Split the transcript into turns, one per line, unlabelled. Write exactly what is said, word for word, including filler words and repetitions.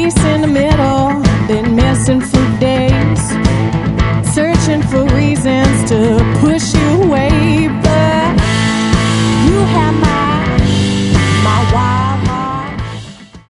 peace in the middle, been missing for days, searching for reasons to push you